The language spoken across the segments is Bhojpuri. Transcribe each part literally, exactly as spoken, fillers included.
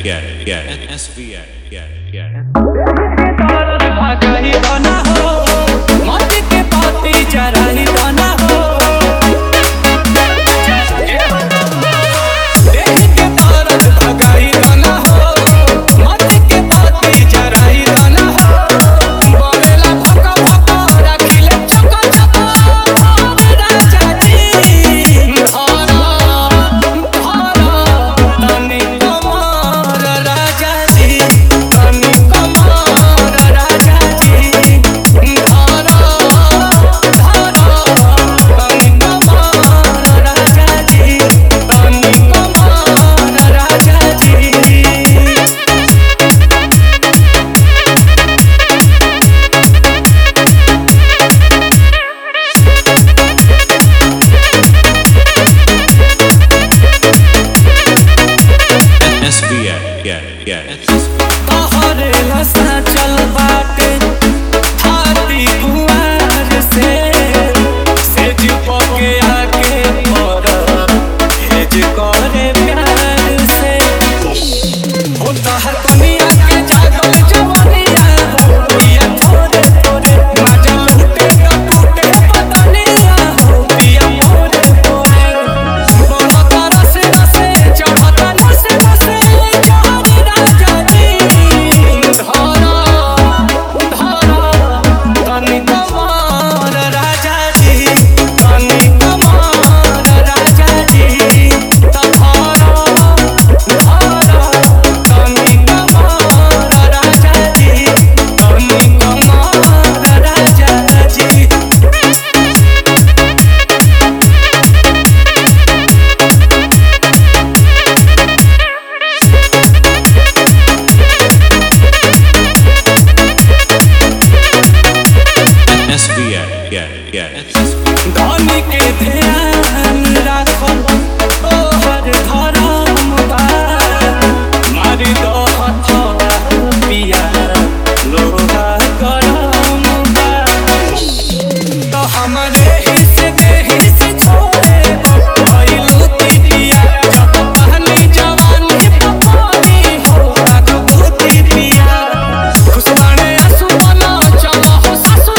get it, get it, S V A, get it, get it. S V A, get it, get it. तोहरे लसा चल बाटे हाथी कुआर से सेज पके आके पर हेज करे प्यार से होता है दुनिया के जागल जवानिया हो पिया थोड़े थोड़े मजा लूटे का टूटे बदनिया हो पिया थोड़े थोड़े बोलता रसे रसे चढ़ता नसे नसे S V A, get it, get it. धनी के ध्यान राखो ओ हर धरम बा मारी दो हथौड़ा पिया लोहा करम बा तो हमरे हिस्से के हिस्से छोड़े भइलू पिया जब पहली जवानी पपानी हो लागबूती पिया खुशबाने आंसू बना चलो हो सासु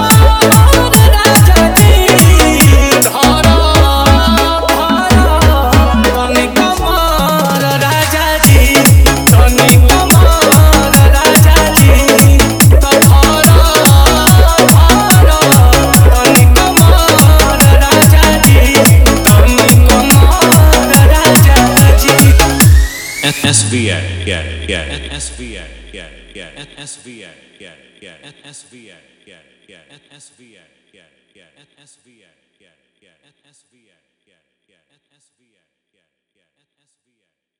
S V A, get it, get it. S V A, get it, get it. S V A, get it, get it. S V A, get it, get it. S V A, get it, get it. S V A, get it, get it. S V A, get it, get it. S V A, get it, get it. S V A.